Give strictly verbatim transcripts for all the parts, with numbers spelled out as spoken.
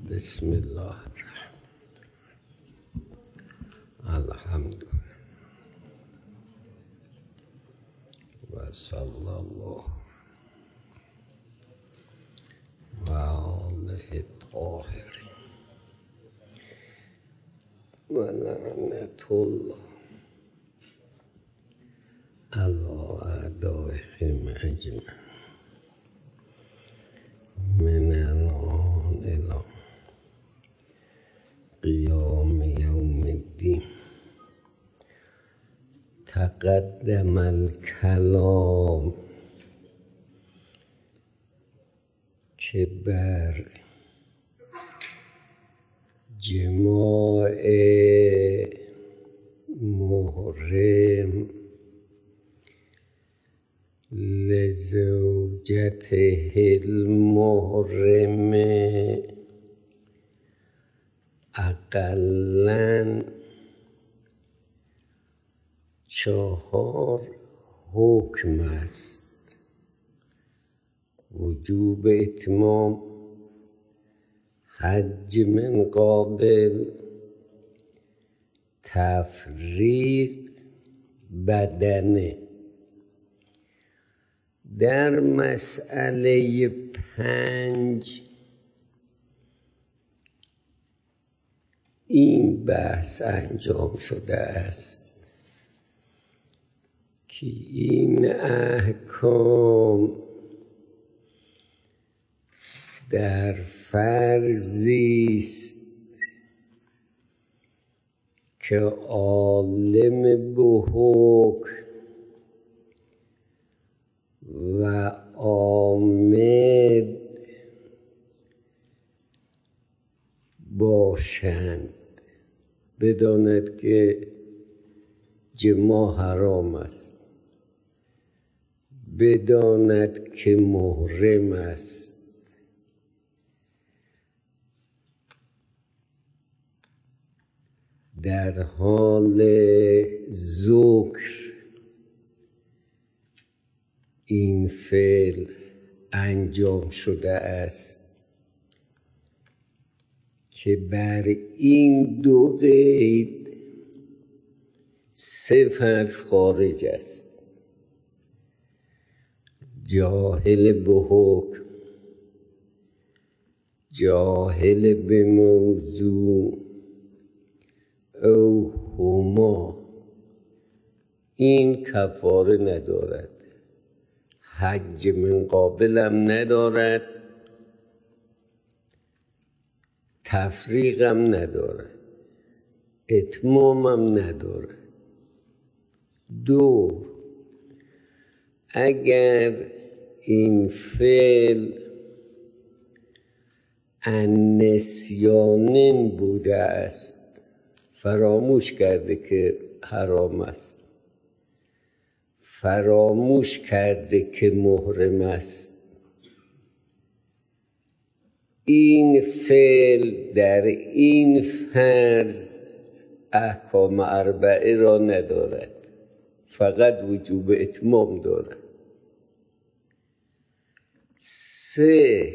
بسم الله الرحمن الحمد و صلی الله و آله الطاهرین و لعنة الله علی اعدائهم اجمعین من الان الی قیام یوم الدین. تقدم الکلام که بر جماع محرم لزوجته المحرم اقلاً چهار حکم است: وجوب اتمام، حج من قابل، تفریق بدنه. در مسئله پنج این بحث انجام شده است که این احکام در فرضی است که عالم به حکم و عامل باشند، بداند که جماع حرام است، بداند که محرم است، در حال ذکر این فعل انجام شده است که بر این دو قید سه فرض خارج است: جاهل به حکم، جاهل به موضوع او هما. این کفاره ندارد، حج من قابلم ندارد، تفریقم ندارد، اتمامم ندارد. دو، اگر این فعل عن نسیان بوده است، فراموش کرده که حرام است، فراموش کرده که محرم است، این فعل در این فرض احکام اربعه را ندارد، فقط وجوب اتمام دارد. سه،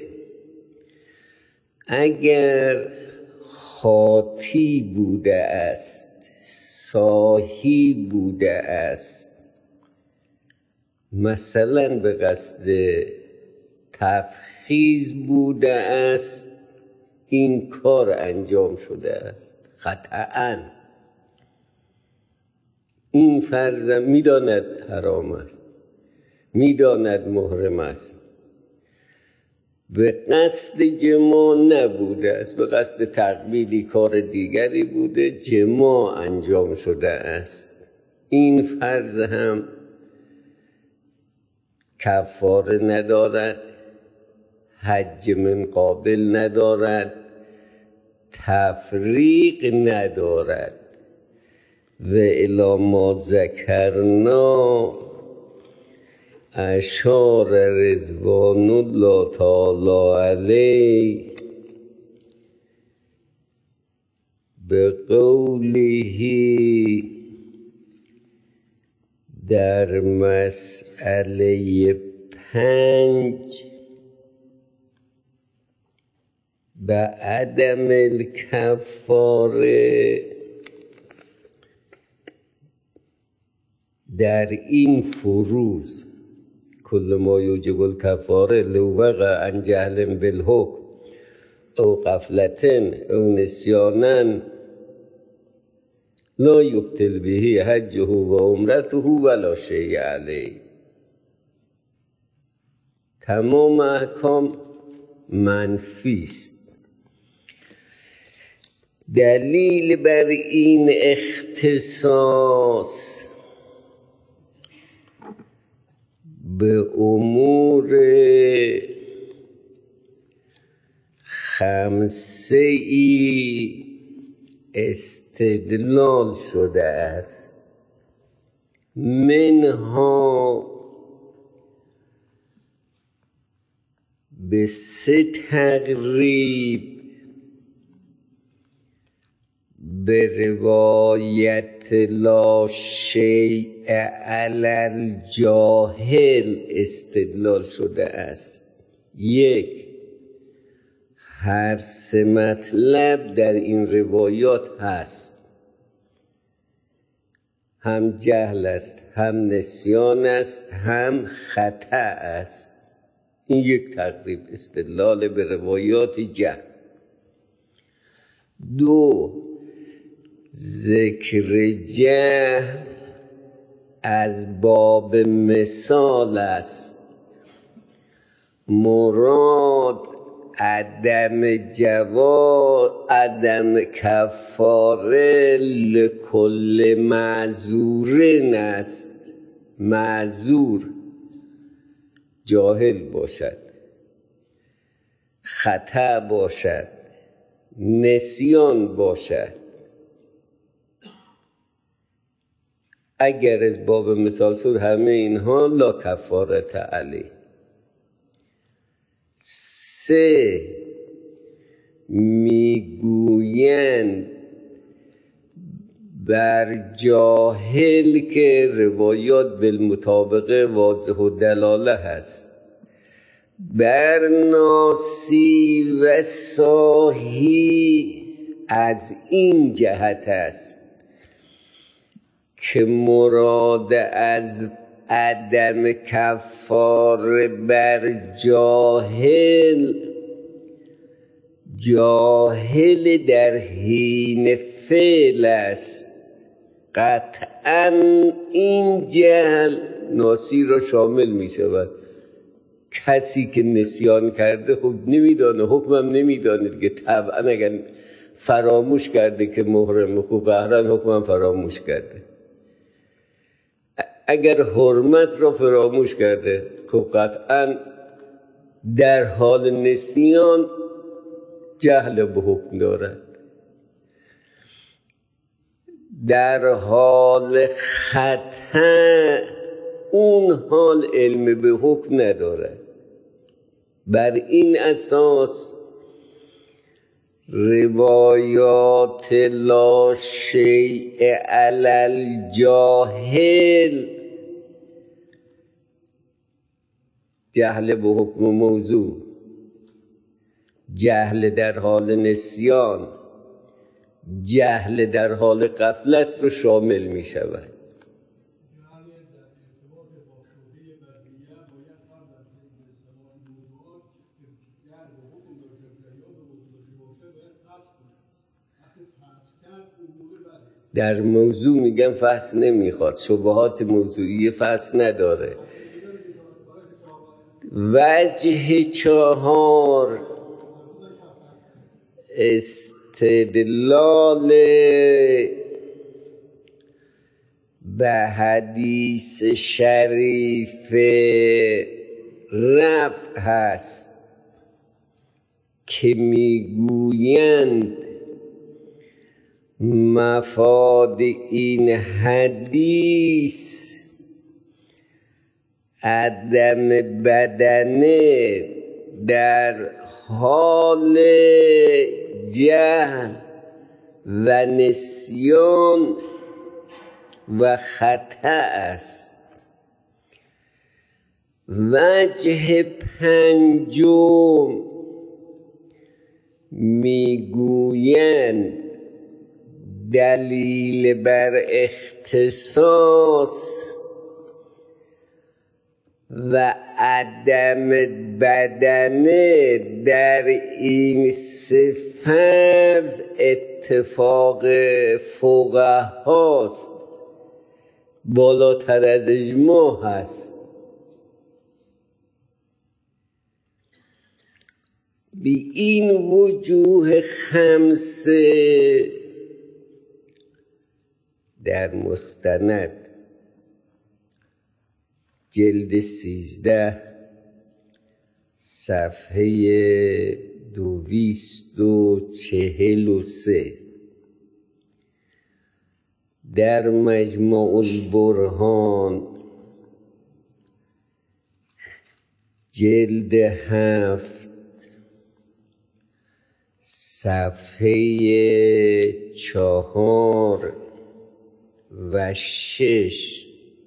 اگر خاطی بوده است، ساهی بوده است، مثلا به قصد تفخیذ بوده است، این کار انجام شده است خطأً، این فرض میداند حرام است، میداند محرم است، به قصد جماع نبوده است، به قصد تقبیلی کار دیگری بوده، جماع انجام شده است، این فرض هم کفاره ندارد، حج من قابل ندارد، تفریق ندارد. و الی ما ذکرنا اشار رضوان الله تعالی علیه به قوله در مسئله پنج به عدم الکفاره در این فروض کل ما یوجب الکفاره لو وقع عن جهل بالحکم او غفلتن او نسیانن لا یبطل به حجه و عمرته ولا شیء علیه. تمام احکام منفی است. دلیل بر این اختصاص به امور خمسه ای استدلال شده است. منها به سه تقریب به روایت لا شیء علی الجاهل استدلال شده است. یک، هر سه مطلب در این روایات هست، هم جهل است، هم نسیان است، هم خطا است. این یک تقریب استدلال به روایات جهل. دو، ذکر جهل از باب مثال است. مراد عدم جواز عدم کفاره لکل معذورین است. معذور جاهل باشد، خطا باشد، نسیان باشد، اگر از باب مثال شد همه اینها لا کفارت علیه. سه، میگویند بر جاهل که روایات بالمطابقه واضح و دلاله هست، بر ناسی و صاحی از این جهت است که مراد از عدم کفاره بر جاهل جاهل در حین فعل است. قطعا این جهل ناسی را شامل می شود. کسی که نسیان کرده خب نمیدانه، حکمم نمیدانه دیگه، طبعا اگر فراموش کرده که محرم خوب قهرن حکمم فراموش کرده. اگر حرمت را فراموش کرده خب قطعا در حال نسیان جهل به حکم دارد. در حال خطا اون حال علم به حکم ندارد. بر این اساس روایات لا شیء علی الجاهل جهل به حکم موضوع، جهل در حال نسیان، جهل در حال غفلت رو شامل می شود. در موضوع میگم فحص نمیخواد، شبهات موضوعی فحص نداره. وجه چهار استدلال به حدیث شریف رفع هست که میگویند مفاد این حدیث عدم بدنه در حال جهل و نسیان و خطا است. وجه پنجم میگویند دلیل بر اختصاص و عدم بدنه در این سه فرض اتفاق فقهاست، بالاتر از اجماع هست. بی این وجوه خمسه در مستند جلد سیزده صفحه دویست و چهل و سه، در مجموع البرهان جلد هفت صفحه چهار و شش،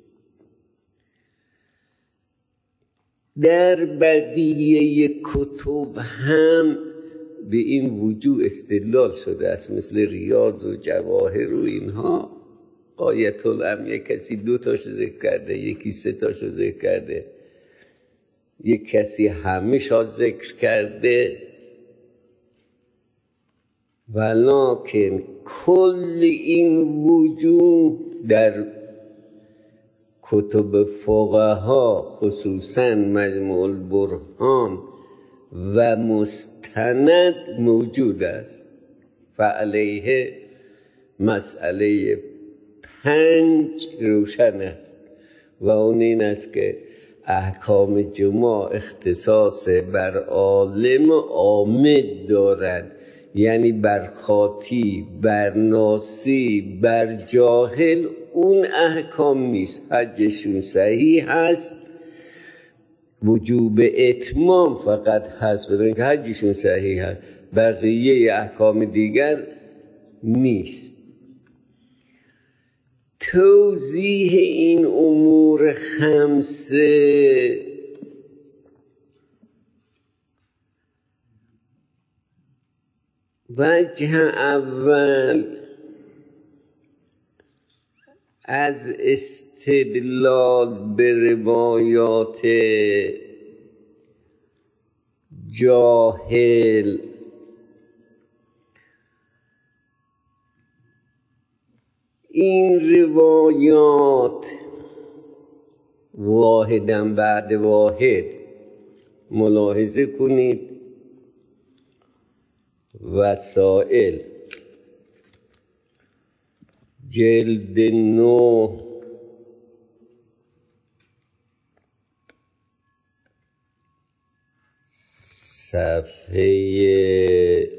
در بقیه کتب هم به این وجوه استدلال شده است، مثل ریاض و جواهر و اینها. غایت الامر یک کسی دو تاشو ذکر کرده، یکی سه تاشو ذکر کرده، یک کسی همه شا ذکر کرده. ولکن کل این وجوه در کتب فقها خصوصا مجموع البرهان و مستند موجود است. فعلیه مسئله پنج روشن است و اون این است که احکام جماع اختصاص بر عالم عامد دارد، یعنی بر خاطی، بر ناسی، بر جاهل اون احکام نیست. حجشون صحیح هست، وجوب اتمام فقط هست، بدون که حجشون صحیح هست، بقیه احکام دیگر نیست. توضیح این امور خمسه وجه اول از استدلال به روایات جاهل این روایات واحدن بعد واحد ملاحظه کنید. وسائل جلد نو صفحه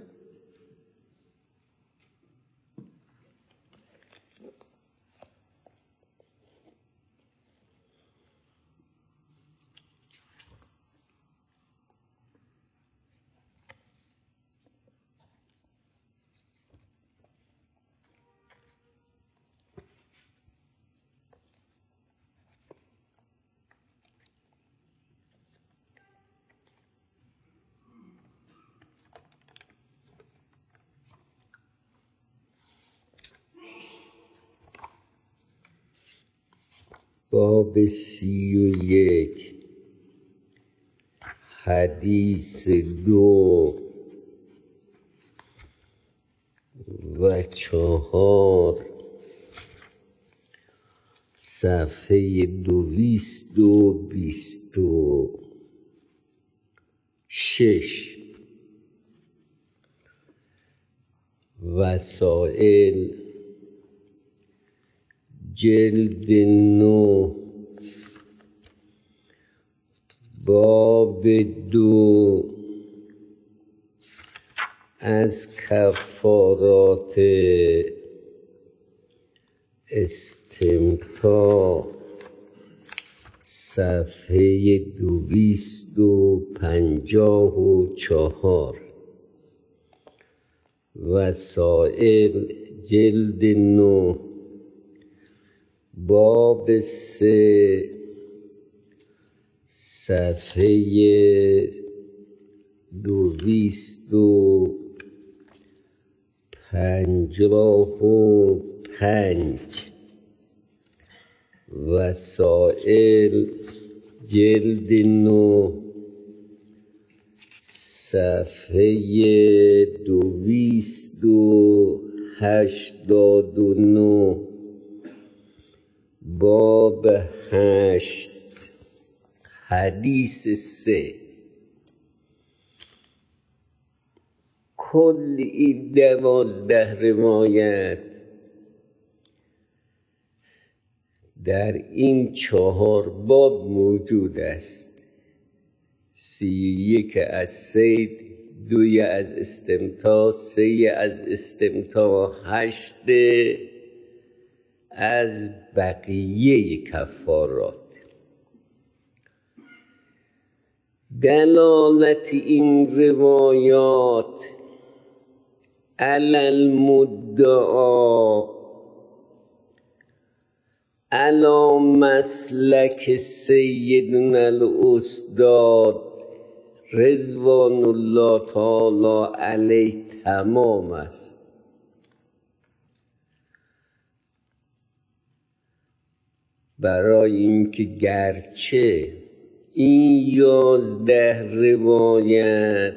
باب سی و یک حدیث دو و چهار صفحه دویست و بیست و شش. وسائل جلد نو باب دو از کفارات استمتاع صفحه دویست و پنجاه و چهار. وسائل جلد نو باب سه صفحه دویست و پنجاه و پنج. وسائل جلد نو صفحه دویست و هشتاد و نو باب هشت حدیث سه. کل این دوازده روایت در این چهار باب موجود است. سی یک از صید، دوی از استمتاع، سه از استمتاع، هشت از بقیه کفارات. دلالت این روایات علی المدعا علی مسلک سیدنا الاستاد رضوان الله تعالی علیه تمام است. برای اینکه گرچه این یازده روایت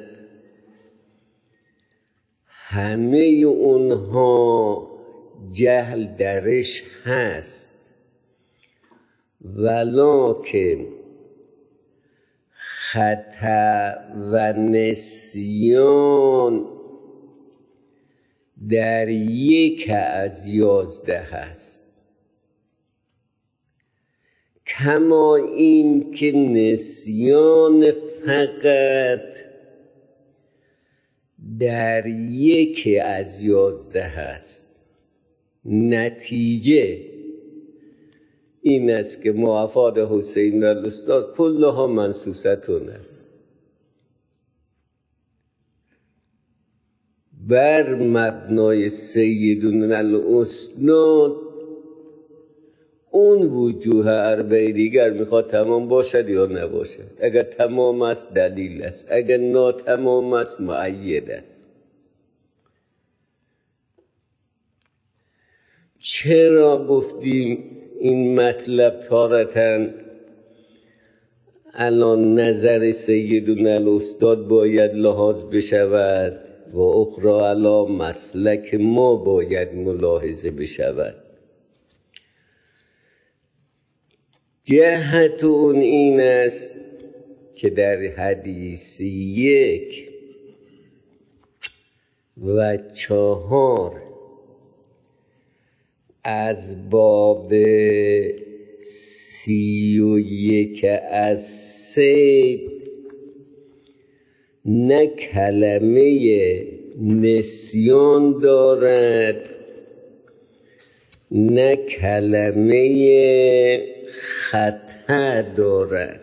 همه اونها جهل درش هست، ولکن خطا و نسیان در یک از یازده هست. کما این که نسیان فقط در یک از یازده هست. نتیجه این است که موافات حسین الاستاد کلها منسوستون است. بر مبنای سیدنا الاستاد اون وجوه اربعه دیگر میخواد تمام باشد یا نباشد. اگر تمام است دلیل است، اگر ناتمام است مؤید است. چرا گفتیم این مطلب تارتاً الان نظر سیدنا الاستاد باید لحاظ بشود و اخرى علی مسلک ما باید ملاحظه بشود؟ جهت اون این است که در حدیث یک و چهار از باب سی و یک از صید نه کلمه نسیان دارد نه کلمه خطا دارد.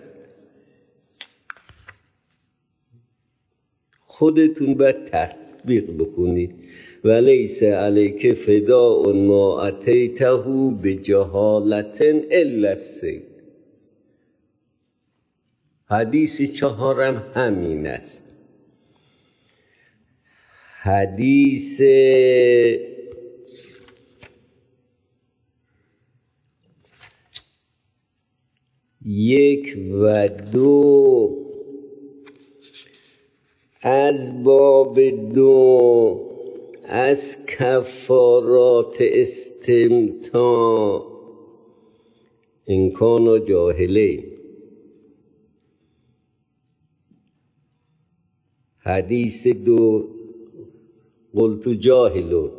خودتون باید تطبیق بکنید. ولیس علیک فداء ما اتیته بجهالة الا الصید. حدیث چهارم همین است. حدیث یک و دو از باب دو از کفارات استمتاع ان کانوا جاهلین. حدیث دو قلت جاهلون.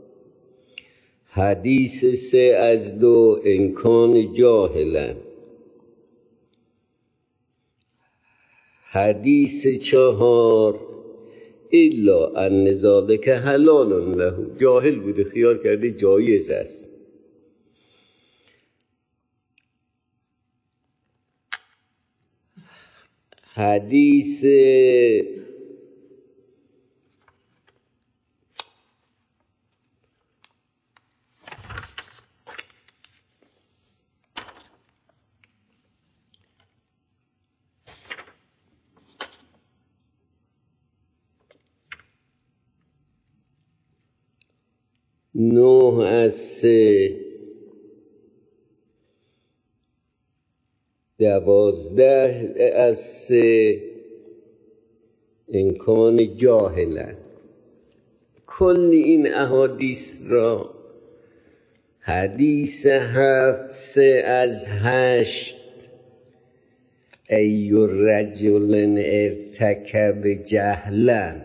حدیث سه از دو ان کان جاهلن. حدیث چهار الا ان ذلک حلال له. جاهل بوده خیال کرده جایز است. حدیث نه از سه، دوازده از سه، امکان جاهلن. کل این احادیث را حدیث هفت سه از هشت، ای رجل ارتکب جهلا،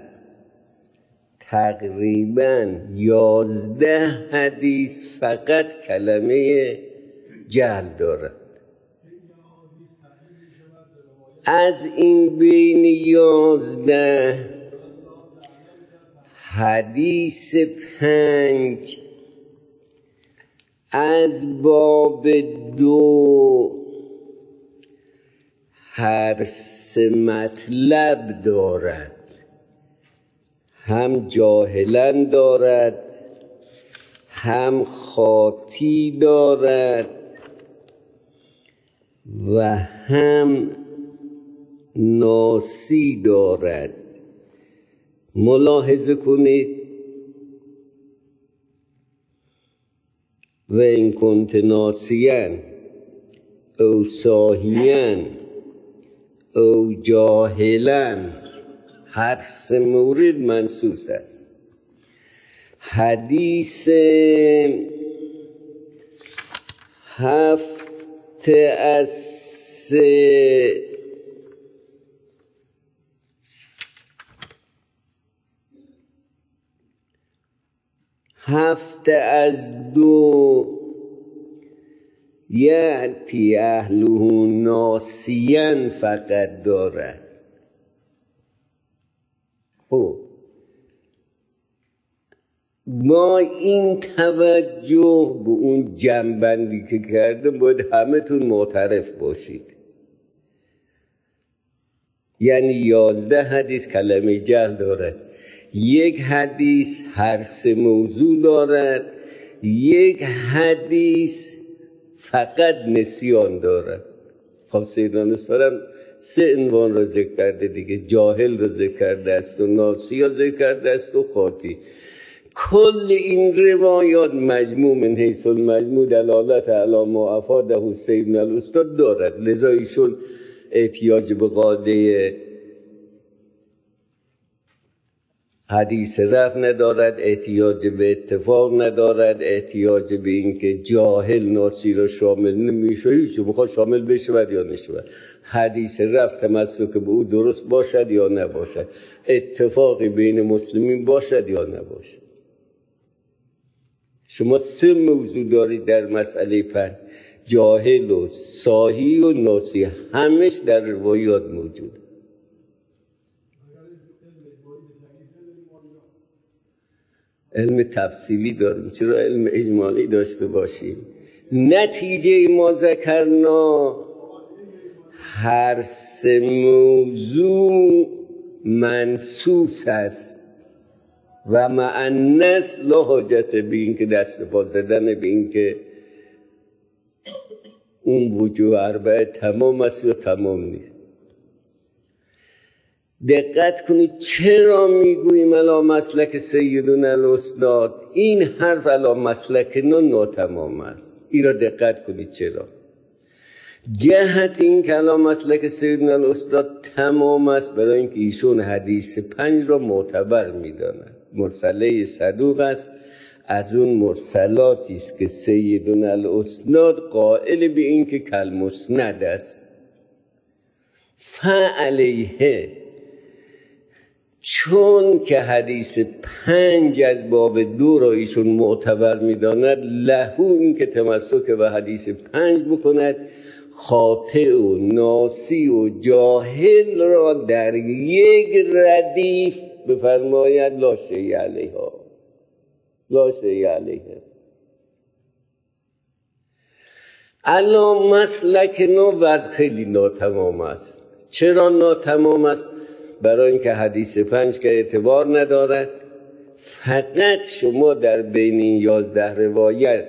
تقریبا یازده حدیث فقط کلمه جهل دارد. از این بین یازده حدیث پنج از باب دو هر سه مطلب دارد، هم جاهلن دارد، هم خاطی دارد و هم ناسی دارد. ملاحظه کنید و این کنت ناسیان او ساهیان او جاهلن، هر سه مورد منصوص است. حدیث هفت از سه هفت از دو یأتی اهله ناسیاً فقط دارد. خب با این توجه به اون جنبندی که کردم باید همه تون معترف باشید، یعنی یازده حدیث کلمه جهل دارد، یک حدیث هر سه موضوع دارد، یک حدیث فقط نسیان دارد. خب سیدان سرم سه عنوان را ذکر کرده دیگه، جاهل را ذکر کرده است و ناسی را ذکر کرده است و خاطی. کل این روایات مجموع من حیث المجموع دلالت علی ما افاده سیدنا الاستاد دارد، لذا ایشون احتیاج به قاعده حدیث رفع ندارد، احتیاج به اتفاق ندارد، احتیاج به این که جاهل ناسی را شامل نمیشه، هیچ میخواد شامل بشود یا نشود. حدیث رفع تمسک به او درست باشد یا نباشد، اتفاقی بین مسلمین باشد یا نباشد. شما سه موضوع دارید در مسئله پنج، جاهل و صاحی و ناسی، همش در روایات موجود. علم تفصیلی داریم، چرا علم اجمالی داشته باشیم؟ نتیجه ما ذکرنا هر سه موضوع منصوص است و معنس لا حاجت به این که دست پا زدن به این که اون وجوه اربعه تمام است یا تمام نیست. دقت کنید چرا میگوییم علی مسلک سیدنا الاستاد، این حرف علی مسلک نه ناتمام است. این را دقت کنید چرا. جهت این که علی مسلک سیدنا الاستاد تمام است برای اینکه ایشون حدیث پنج را معتبر میدانند. مرسله صدوق است، از اون مرسلاتی است که سیدنا الاستاد قائل به این که کالمسند است. فعلیه، چون که حدیث پنج از باب دو را ایشون معتبر میداند، لهو این که تمسک به حدیث پنج بکند، خاطئ و ناسی و جاهل را در یک ردیف بفرماید لا شیء علیها، لا شیء علیها. الا مسلک نو وضع خیلی ناتمام است. چرا ناتمام است؟ برای اینکه حدیث پنج که اعتبار ندارد، فقط شما در بین این یازده روایت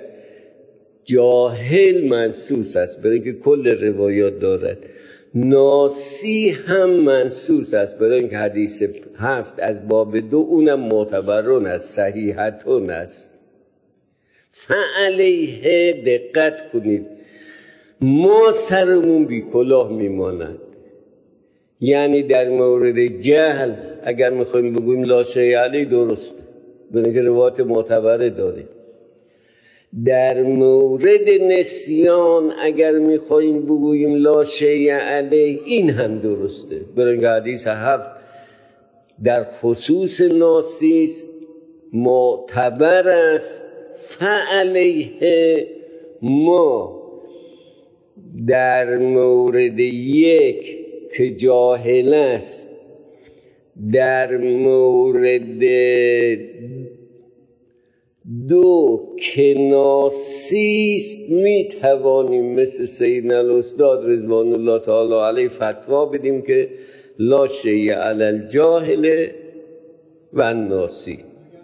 جاهل منصوص است برای اینکه کل روایات دارد، ناسی هم منصوص است برای اینکه حدیث هفت از باب دو اونم معتبرون است، صحیحتون است. فعلیه دقت کنید ما سرمون بی کلاه میماند. یعنی در مورد جهل اگر میخوایم بگویم لا شیء علیه درسته، برای که روایت معتبره داریم. در مورد نسیان اگر میخوایم بگوییم لا شیء علیه این هم درسته، برای که حدیث هفت در خصوص ناسیست معتبر است. فعلیه ما در مورد یک که جاهل است، در مورد دو که ناسیست می توانیم مثل سیدنا الاستاد رضوان الله تعالی علیه فتوا بدیم که لا شیء علی الجاهل و الناسی.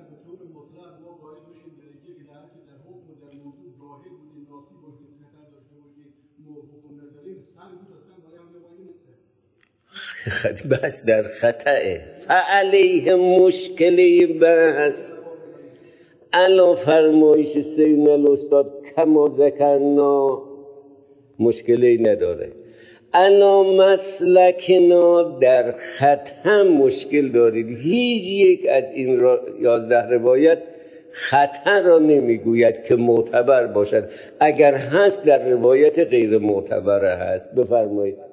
بس در خطأه. فعلیه مشکلی بحث علا فرمایش سیدنا الاستاد کما ذکرنا مشکلی نداره. علا مسلکنا در خطا مشکل دارید. هیچ یک از این را یازده روایت خطا را نمیگوید که معتبر باشد. اگر هست در روایت غیر معتبر هست. بفرمایید.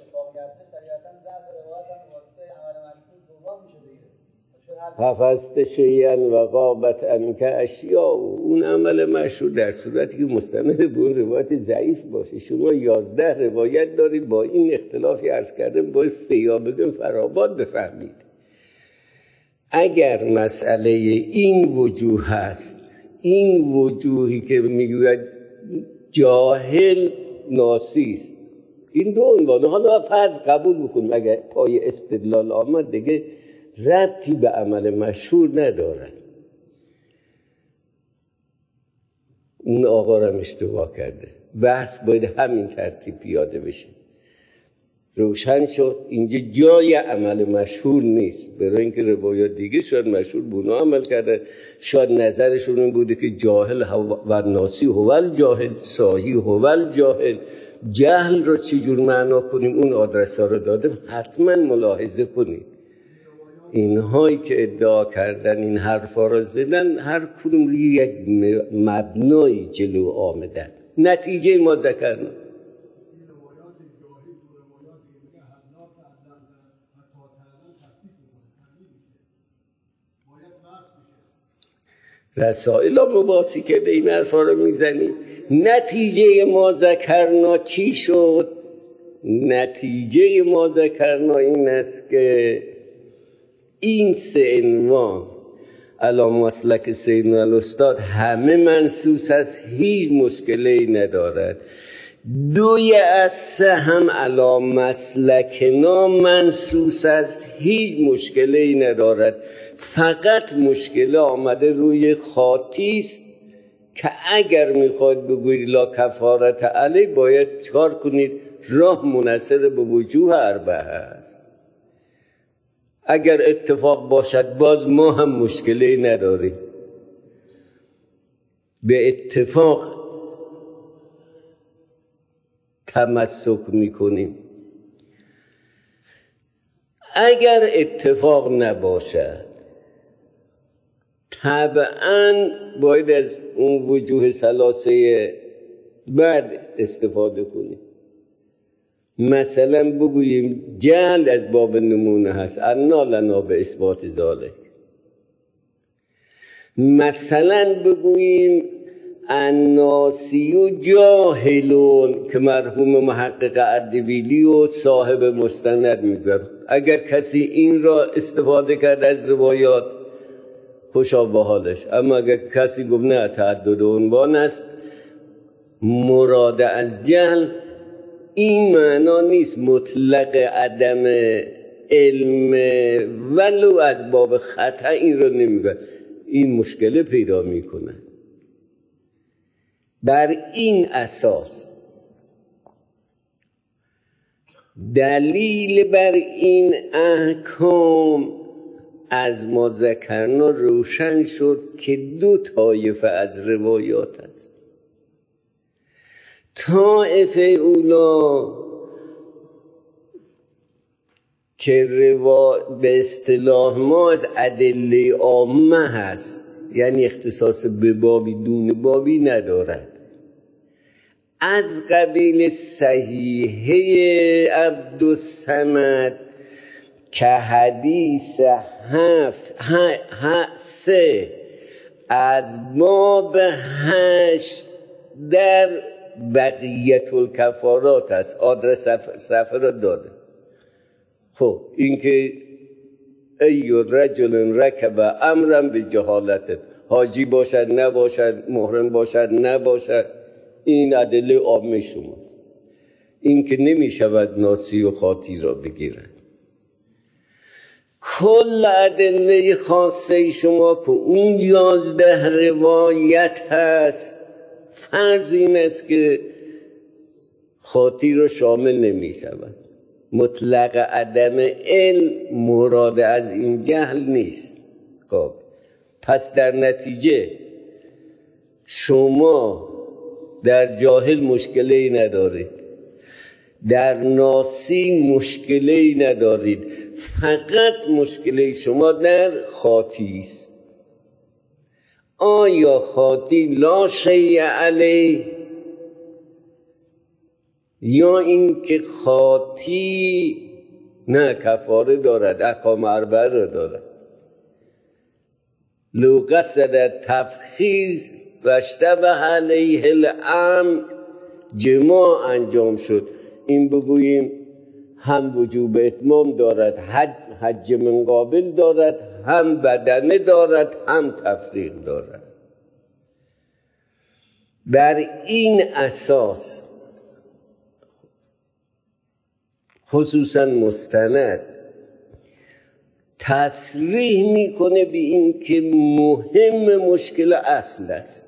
حفظت شیئا و غابت عنک اشیاء، اون عمل مشهور در صورتی که مستند به اون روایت ضعیف باشه. شما یازده روایت دارید با این اختلافی عرض کردم باید فیابدون فراباد بفهمید. اگر مسئله این وجوه هست، این وجوهی که میگوید جاهل ناسیست، این دو عنوانه، حالا فرض قبول بکنیم اگر پای استدلال آمد دیگه ربطی به عمل مشهور نداره. اون آقا را اشتباه کرده. بحث باید همین ترتیب پیاده بشه. روشن شد اینجا جای عمل مشهور نیست، برای اینکه روایات دیگه شاید مشهور بونا عمل کرده، شاید نظرشون این بوده که جاهل و ناسی هول جاهل، ساهی هول جاهل. جهل رو چجور معنا کنیم اون آدرس ها رو دادم، حتما ملاحظه کنیم. اینهایی که ادعا کردن این حرفا را زدن هر کدوم یک مبنایی جلو آمدن. نتیجه ما ذکرنا رسائل ها مباسی که به این حرفا را میزنی. نتیجه ما ذکرنا چی شد؟ نتیجه ما ذکرنا این است که این سه عنوان علی مسلک سیدنا الاستاد همه منصوص است، هیچ مشکلی ندارد. دوی از سه هم علی مسلکنا منصوص است، هیچ مشکلی ندارد. فقط مشکل آمده روی خاطی است که اگر میخواد بگوید لا کفارت علی باید چکار کنید؟ راه منحصر به وجوه اربعه است. اگر اتفاق باشد باز ما هم مشکلی نداریم، به اتفاق تمسک میکنیم. اگر اتفاق نباشد طبعا باید از اون وجوه ثلاثه بعد استفاده کنیم. مثلا بگوییم جهل از باب نمونه هست، انا لنا به اثبات ذالک. مثلا بگوییم الناسی و جاهلون که مرحوم محقق اردبیلی و صاحب مستند میگوید. اگر کسی این را استفاده کرد از روایات خوشا به حالش، اما اگر کسی گفت نه تعدد عنوان است، مراد از جهل این معنا نیست مطلق عدم علم ولو از باب خطا این رو نمیگه، این مشکل پیدا میکنه. بر این اساس دلیل بر این احکام از ما ذکرنا روشن شد که دو طایفه از روایات است. طایفه اولا که روا... به اصطلاح ما از ادله عامه هست، یعنی اختصاص به بابی دون بابی ندارد، از قبیل صحیحه عبدالصمد که حدیث هفت ه... سه از باب هشت در بقیت الکفارات است. آدرس صفحه را داده. خب این که ای رجل رکب امرا به جهالت، حاجی باشد نباشد، محرم باشد نباشد، این ادله عامه شماست. این که نمی شود ناسی و خاطی را بگیرد. کل ادله خاصه شما که اون یازده روایت هست، فرض این است که خاطی را شامل نمی شود. مطلق عدم علم مراد از این جهل نیست. خب پس در نتیجه شما در جاهل مشکلی ندارید، در ناسی مشکلی ندارید، فقط مشکلی شما در خاطی است. آیا خاطی لا شیء علیه، یا این که خاطی نه کفاره دارد، احکام اربعه را دارد؟ لو قصد تفخیز و اشتبه علیه الامر، جماع انجام شد، این بگوییم هم وجوب اتمام دارد، حج, حج من قابل دارد، هم بدنه دارد، هم تفریق دارد. بر این اساس خصوصا مستند تصریح میکنه به این که مهم مشکل اصل است.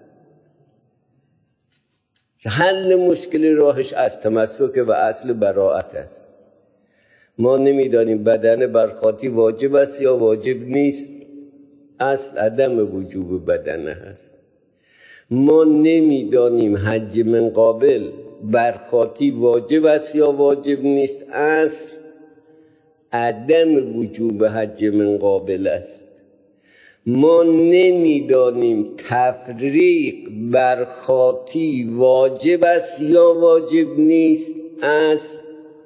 حل مشکل راهش از تمسک و اصل براءت است. ما نمیدانیم بدن بر خاطی واجب است یا واجب نیست، اصل عدم وجوب بدنه هست. ما نمیدانیم حج من قابل بر خاطی واجب است یا واجب نیست، اصل عدم وجوب حج من قابل است. ما نمیدانیم تفریق بر خاطی واجب است یا واجب نیست، اصل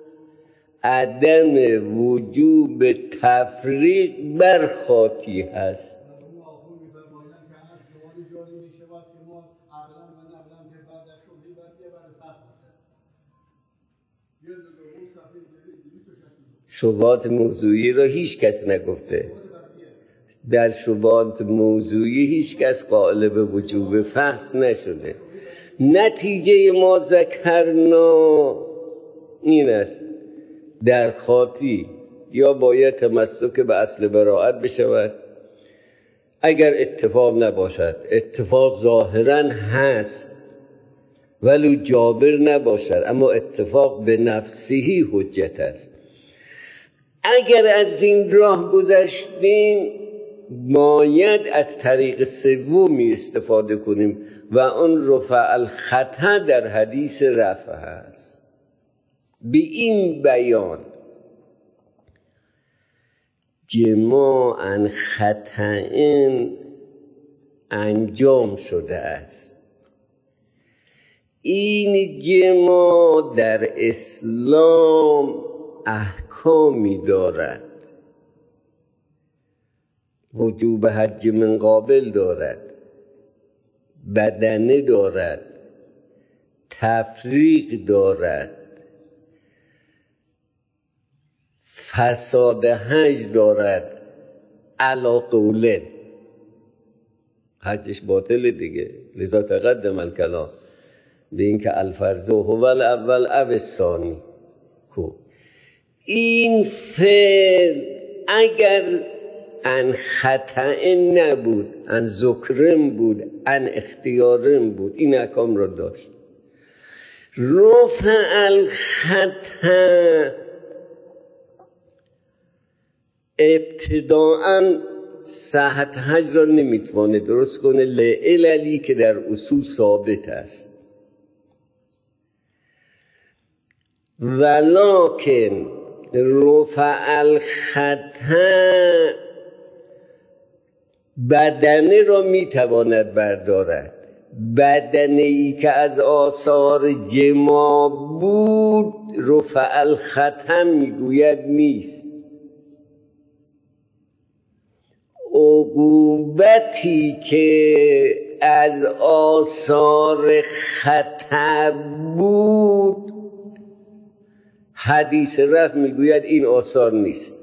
عدم وجوب تفریق بر خاطی هست. شبهات موضوعی را هیچ کس نگفته. در شبهات موضوعی هیچ کس قائل به وجوب فحص نشده. نتیجه ما ذکرنا این است: در خاطی یا باید تمسک به اصل براءت بشود، اگر اتفاق نباشد، اتفاق ظاهرا هست ولو جابر نباشد، اما اتفاق به نفسه حجت است. اگر از این راه گذشتیم باید از طریق سومی استفاده کنیم و آن رفع الخطا در حدیث رفع است. به این بیان جماعاً خطأ انجام شده است. این جماع در اسلام احکامی دارد. وجوب حج من قابل دارد، بدنه دارد، تفریق دارد، فساد حج دارد. علی قولن حجش باطل دیگه، لذا تقدم الکلام به این که الفرض هو الاول او الثانی. خوب، این فعل اگر ان خطأ نبود، ان ذکرم بود، ان اختیارم بود، این احکام را داشت. رفع الخطأ ابتداءً صحت حج را نمیتوانه درست کنه لعللی که در اصول ثابت است. ولکن رفع الخطأ بدنه را میتواند بردارد. بدنه ای که از آثار جما بود رفع الخطأ میگوید نیست. عقوبتی که از آثار خطأ بود حدیث رفع میگوید این آثار نیست.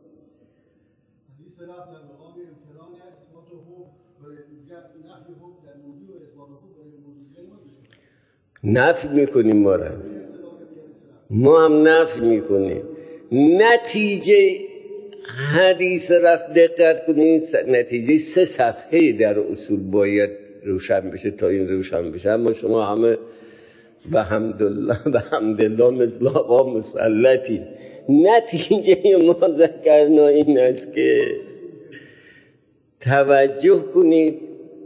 نفی میکنیم ما را ما هم نفی میکنیم. نتیجه حدیث رفع دقت کنید، نتیجه سه صفحه در اصول باید روشن بشه تا این روشن بشه. اما شما همه به حمدالله به حمدالله مثل آقا مسلطی. نتیجه ما ذکرنا این است که توجه کنید،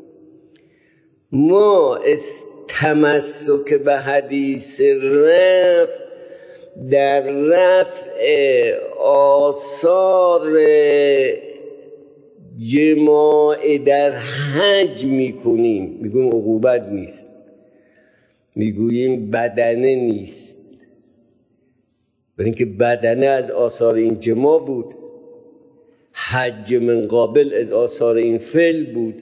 ما تمسک به حدیث رفع در رفع آثار جماع در حج میکنیم، میگویم عقوبت نیست، میگوییم بدنه نیست، برای اینکه بدنه از آثار این جماع بود، حج من قابل از آثار این فعل بود.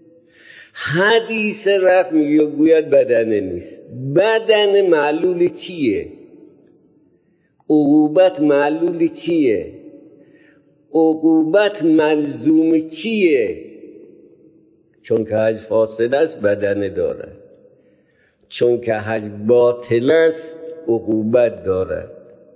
حدیث رفع میگوید بدنه نیست. بدنه معلول چیه؟ عقوبت معلول چیه؟ عقوبت ملزوم چیه؟ چون که حج فاسد است بدنه دارد، چون که حج باطل است عقوبت دارد.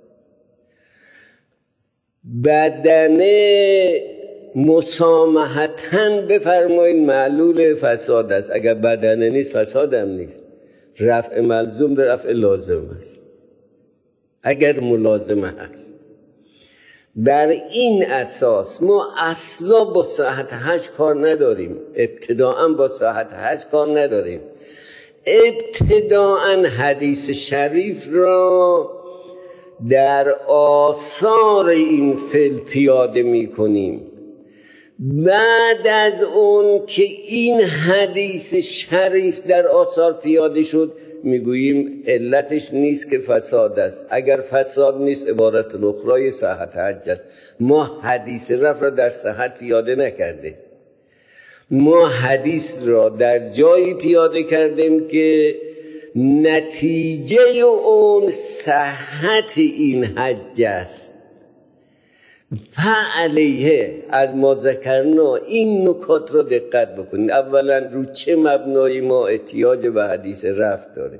بدنه مسامحتاً بفرمایید معلول فساد است. اگر بدنه نیست فساد هم نیست. رفع ملزوم در رفع لازم است اگر ملازمه هست. بر این اساس ما اصلا با صحت حج کار نداریم، ابتداعاً با صحت حج کار نداریم. ابتداعاً حدیث شریف را در آثار این فعل پیاده می کنیم. بعد از اون که این حدیث شریف در آثار پیاده شد میگوییم علتش نیست که فساد است. اگر فساد نیست عبارت الاخرای صحت حج است. ما حدیث رفع را در صحت پیاده نکرده، ما حدیث را در جایی پیاده کردیم که نتیجه اون صحت این حج است. فعلیه از ما ذکرنا این نکات رو دقت بکنید. اولا رو چه مبنایی ما احتیاج به حدیث رفع داریم؟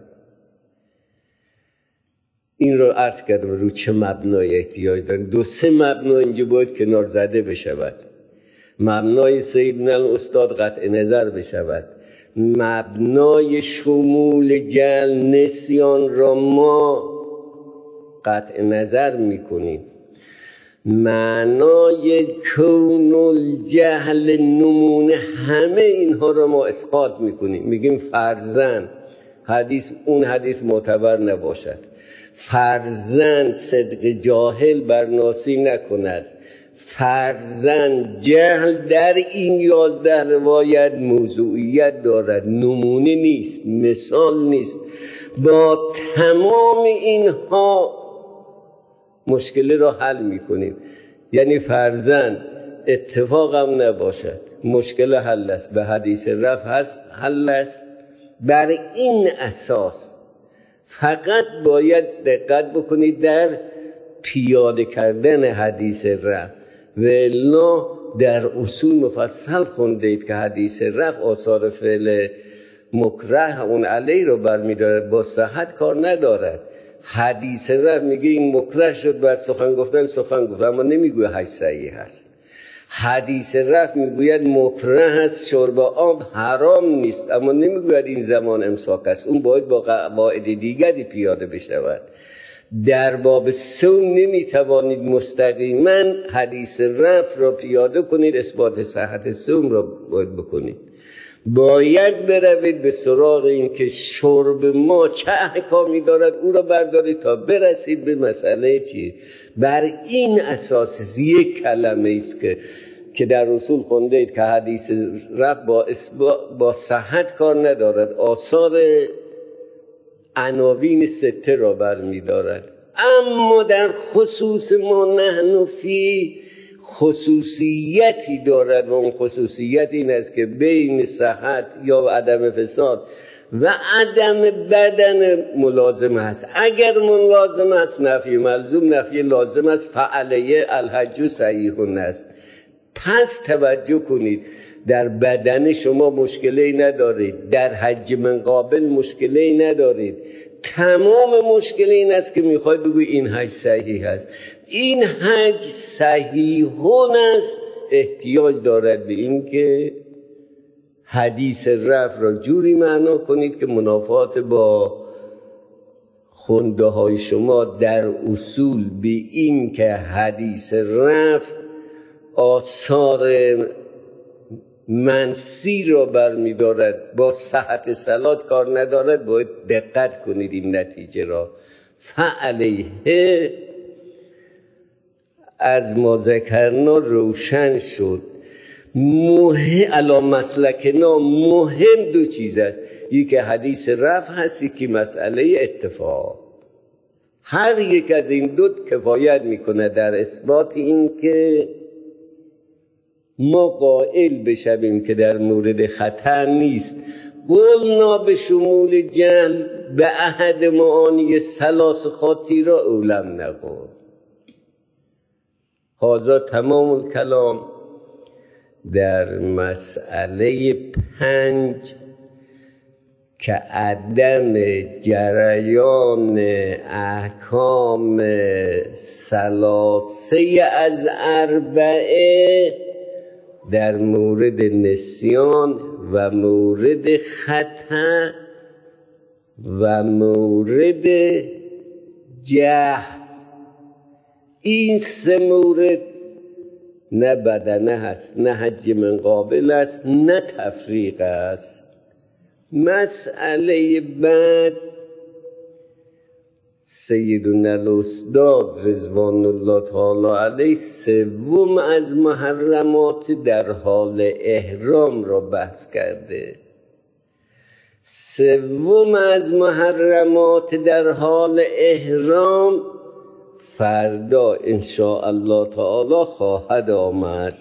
این رو عرض کردم رو چه مبنایی احتیاج داریم. دو سه مبنا اینجا باید کنار زده بشود. مبنای سیدنا استاد قطع نظر بشود. مبنای شمول جل نسیان را ما قطع نظر میکنیم. معنای کون الجهل نمونه همه اینها رو ما اسقاط میکنیم. میگیم فرضاً حدیث اون حدیث معتبر نباشد، فرضاً صدق جاهل برناسی نکند، فرضاً جهل در این یازده روایت موضوعیت دارد، نمونه نیست، مثال نیست. با تمام اینها مشکل را حل میکنیم. یعنی فرضاً اتفاق هم نباشد مشکل حل است، به حدیث رفع هست حل است. بر این اساس فقط باید دقت بکنید در پیاده کردن حدیث رفع، و الا در اصول مفصل خوندید که حدیث رفع آثار فعل مکره اون علی رو برمیداره، با صحت کار ندارد. حدیث رفع میگه این مکره شد بعد سخن گفتن سخن گفت، اما نمیگوه حج صحیح هست. حدیث رفع میگوید مکره هست، شرب آب حرام نیست، اما نمیگوید این زمان امساک است. اون باید با قواعد دیگری پیاده بشود. در باب صوم نمیتوانید مستقیما حدیث رفع را پیاده کنید، اثبات صحت صوم را باید بکنید. باید بروید به سراغ این که شرب ما چه احکامی دارد، او را بردارید تا برسید به مسئله چی. بر این اساس یک کلمه است که که در رسول خونده اید که حدیث رفع با, با صحت کار ندارد، آثار عناوین سته را برمی دارد. اما در خصوص ما نحن فی خصوصیتی دارد و اون خصوصیت این است که بین صحت یا عدم فساد و عدم بدن ملازم است. اگر ملازم است نفی ملزوم، نفی لازم است، فعلیه الحج صحیح است. پس توجه کنید، در بدن شما مشکلی ندارید، در حج من قابل مشکلی ندارید. تمام مشکل این است که میخواید بگوی این حج صحیح است. این حج صحیحون است، احتیاج دارد به این که حدیث رفع را جوری معنا کنید که منافات با خونده های شما در اصول به این که حدیث رفع آثار منسی را برمی دارد، با صحت صلات کار ندارد. باید دقت کنید این نتیجه را. فعلیه از ما ذکرنا روشن شد. مهم علا مسلکنا مهم دو چیز است، یکی حدیث رفع هست، یکی مسئله اتفاق. هر یک از این دو کفایت میکنه در اثبات این که ما قائل بشویم که در مورد خطر نیست. قلنا به شمول جهل به احد معانی ثلاث خاطی را اولم نقول. هذا تمام الکلام در مسئله پنج که عدم جریان احکام ثلاثه از اربعه در مورد نسیان و مورد خطا و مورد جهل، این سه مورد نه بدنه هست، نه حج من قابل است، نه تفریق است. مسئله بعد سیدنا الاستاد رضوان الله تعالی علیه سوم از محرمات در حال احرام را بحث کرده. سوم از محرمات در حال احرام فردا ان شاء الله تعالی خواهد آمد.